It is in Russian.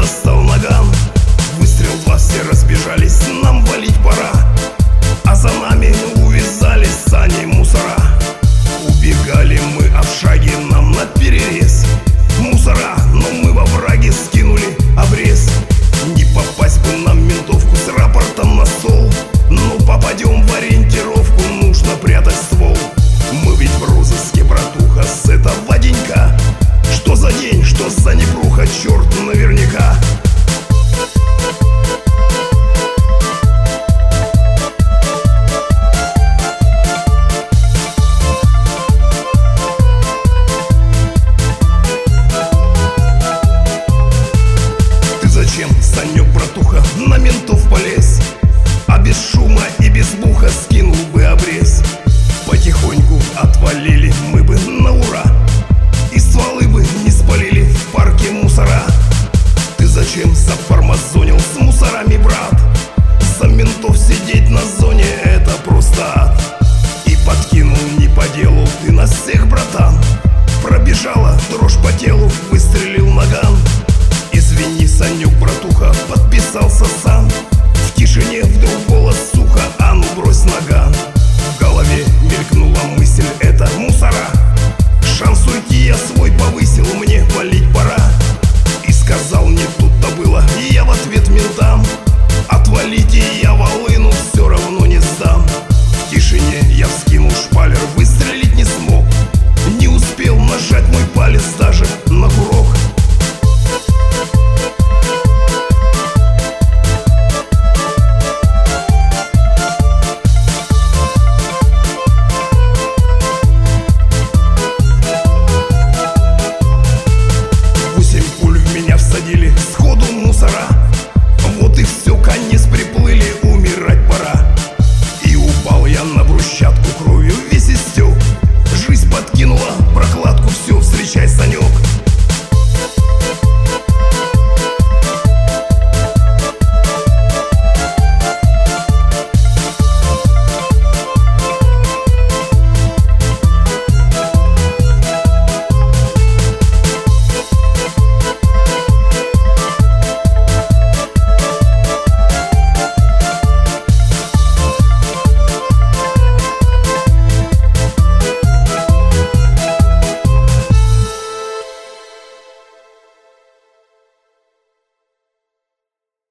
достал наган. Выстрел, два, все разбежались, нам валить пора. А за нами увязались сани мусора. Убегали мы, а в шаге нам наперерез мусора, но мы во враге скинули обрез. Не попасть бы нам в ментовку с рапортом на стол, но попадем в ориентировку, нужно прятать ствол. Мы ведь в розыске, братуха, с этого денька. Что за день, что за непруха, черт наверняка. Зачем, Санек, братуха, на ментов полез? А без шума и без буха скинул бы обрез. Потихоньку отвалили мы бы на ура, и стволы бы не спалили в парке мусора. Ты зачем зафармазонил с мусорами, брат?